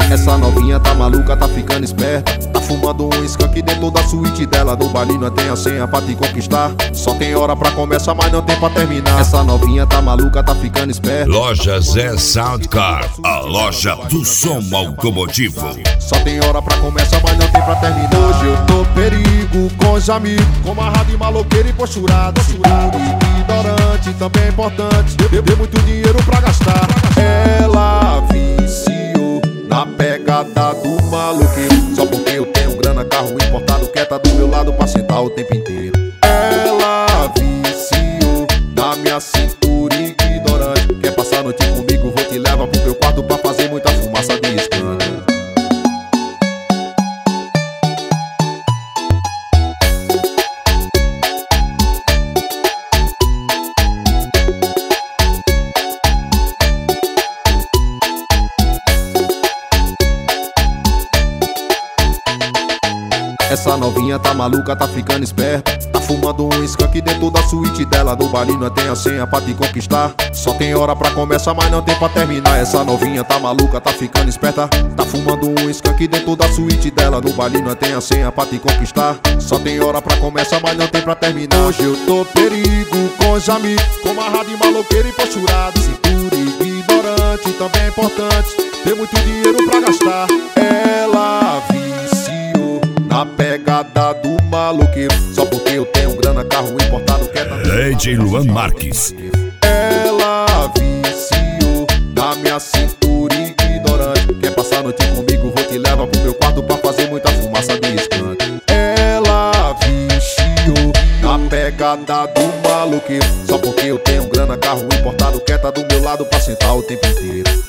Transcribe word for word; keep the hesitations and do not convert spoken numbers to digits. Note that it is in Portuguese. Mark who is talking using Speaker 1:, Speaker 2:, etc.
Speaker 1: Essa novinha tá maluca, tá ficando esperta. Tá fumando um skunk dentro da suíte dela. No baile não tem a senha pra te conquistar. Só tem hora pra começar, mas não tem pra terminar. Essa novinha tá maluca, tá ficando esperta.
Speaker 2: Loja Zé Soundcar, a loja do som automotivo.
Speaker 1: Só tem hora pra começar, mas não tem pra terminar. Hoje eu tô perigo com os amigos, com amarrado e maloqueiro e posturado. Seguro e ignorante, também é importante. Eu dei muito dinheiro pra gastar. Ela viciou na pegada do maloqueiro. Só porque eu tenho grana, carro importado, quieta do meu lado pra sentar o tempo inteiro. Ela viciou na minha cintura ignorante. Quer passar a noite comigo, vou te levar pro meu quarto pra fazer muita fumaça de skunk. Essa novinha tá maluca, tá ficando esperta. Tá fumando um skunk dentro da suíte dela. No baile não tem a senha pra te conquistar. Só tem hora pra começar, mas não tem pra terminar. Essa novinha tá maluca, tá ficando esperta. Tá fumando um skunk dentro da suíte dela. No baile não tem a senha pra te conquistar. Só tem hora pra começar, mas não tem pra terminar. Hoje eu tô perigo com os amigos, com amarrado e maloqueiro e posturado. Cintura ignorante, também é importante. Tem muito dinheiro pra gastar. Ela viciou na pegada do maloqueiro. Só porque eu tenho grana, carro importado, quieta.
Speaker 2: D J Luan Marques.
Speaker 1: Ela viciou na minha cintura ignorante. Quer passar a noite comigo, vou te levar pro meu quarto pra fazer muita fumaça de skunk. Ela viciou na pegada do maloqueiro. Só porque eu tenho grana, carro importado, quieta do meu lado pra sentar o tempo inteiro.